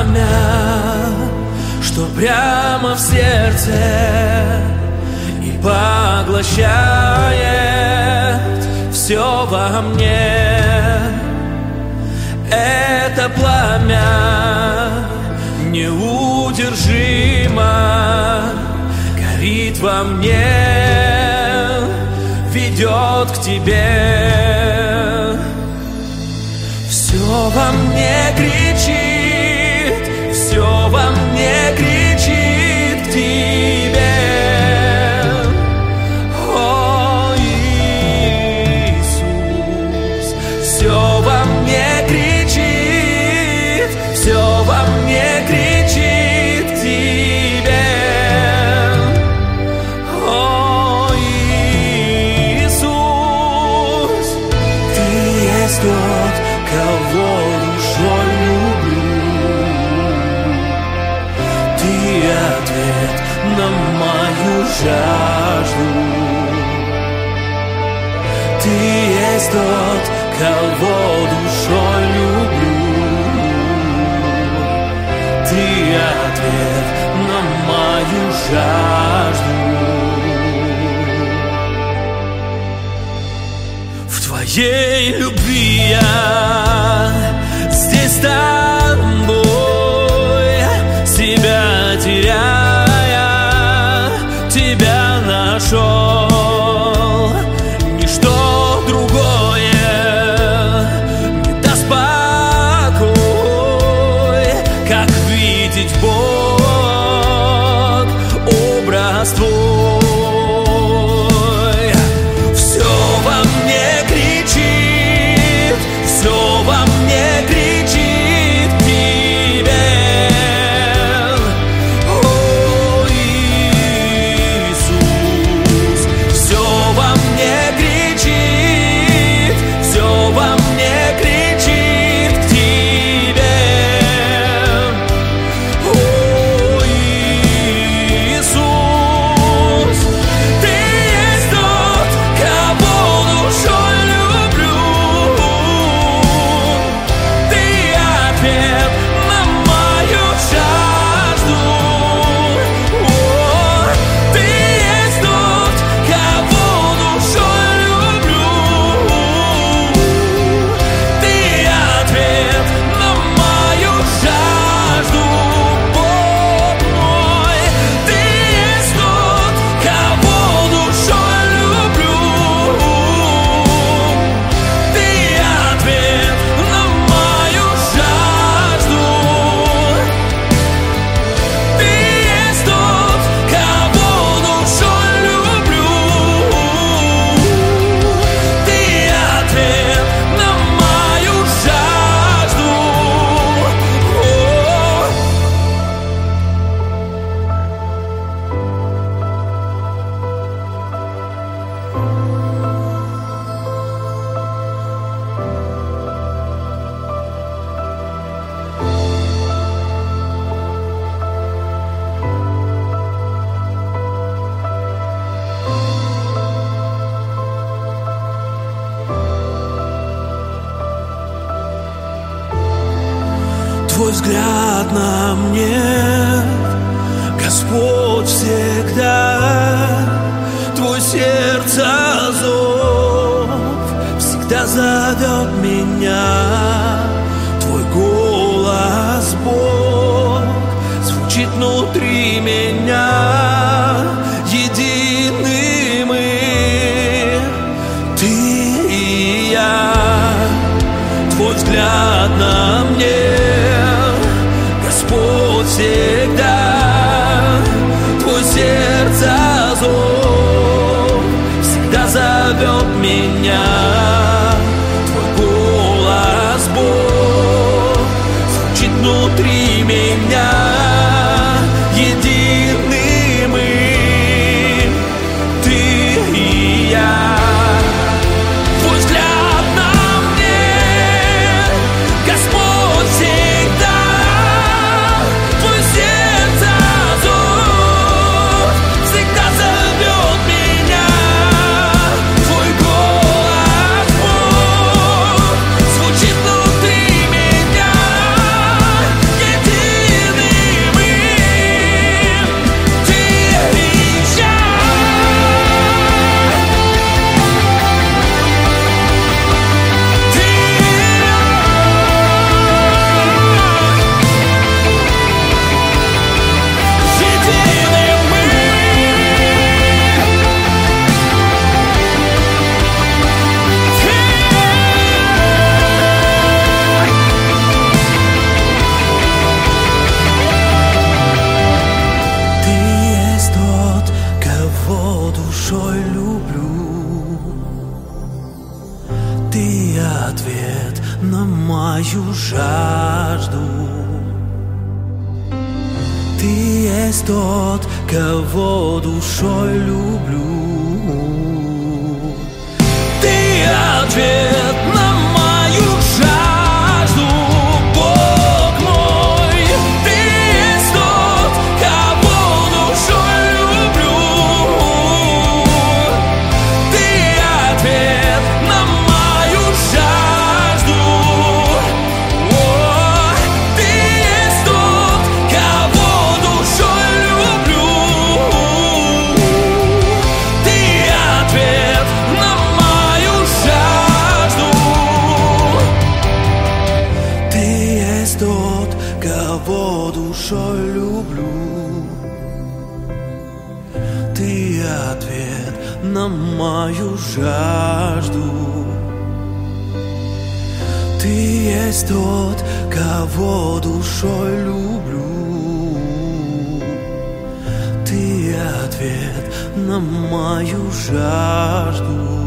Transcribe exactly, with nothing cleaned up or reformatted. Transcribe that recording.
пламя, что прямо в сердце и поглощает все во мне. Это пламя неудержимо горит во мне, ведет к тебе. Все во мне кричит, все во мне кричит к тебе. О, Иисус, все во мне кричит, все во мне кричит к тебе. О, Иисус, ты есть тот, кого душой люблю. Ты ответ на мою жажду. Ты есть тот, кого душой люблю. Ты ответ на мою жажду. В твоей любви я здесь с тобой, себя теряя, тебя нашел. Ничто другое не даст покой, как видеть Бог образ твой. Все во мне кричит, все во мне кричит к тебе. О, Иисус, все во мне кричит, все во мне кричит к тебе. О, Иисус, ты есть тот, кого душой люблю. Ты ответ на мою жажду. О, ты есть тот, кого душой люблю. Ты ответ на мою жажду, Бог мой. Ты есть тот, кого душой люблю. Ты ответ на мою жажду. Ты есть тот, кого душой люблю. Ты ответ на мою жажду. Твой взгляд на мне, Господь, всегда. Твой сердце зов всегда зовет меня. Твой голос, Бог, звучит внутри меня. Едины мы, ты и я. Твой взгляд на мне, Господь, всегда. Твой сердце зов всегда зовет меня. Твой голос, Бог, звучит внутри меня. Едины мы, ты и я. Твой взгляд на мне, Господь, всегда. Твой сердце зов всегда зовет меня. Твой голос, мою жажду. Ты есть тот, кого душой люблю. Ты ответ на мою жажду, Бог мой. Ты есть тот, кого душой люблю. Ты ответ на мою жажду. О, ты есть тот, кого душой люблю. Ты ответ на мою жажду. Ты есть тот, кого душой люблю. Ты ответ на мою жажду. Ты есть тот, кого душой люблю. Ты ответ на мою жажду.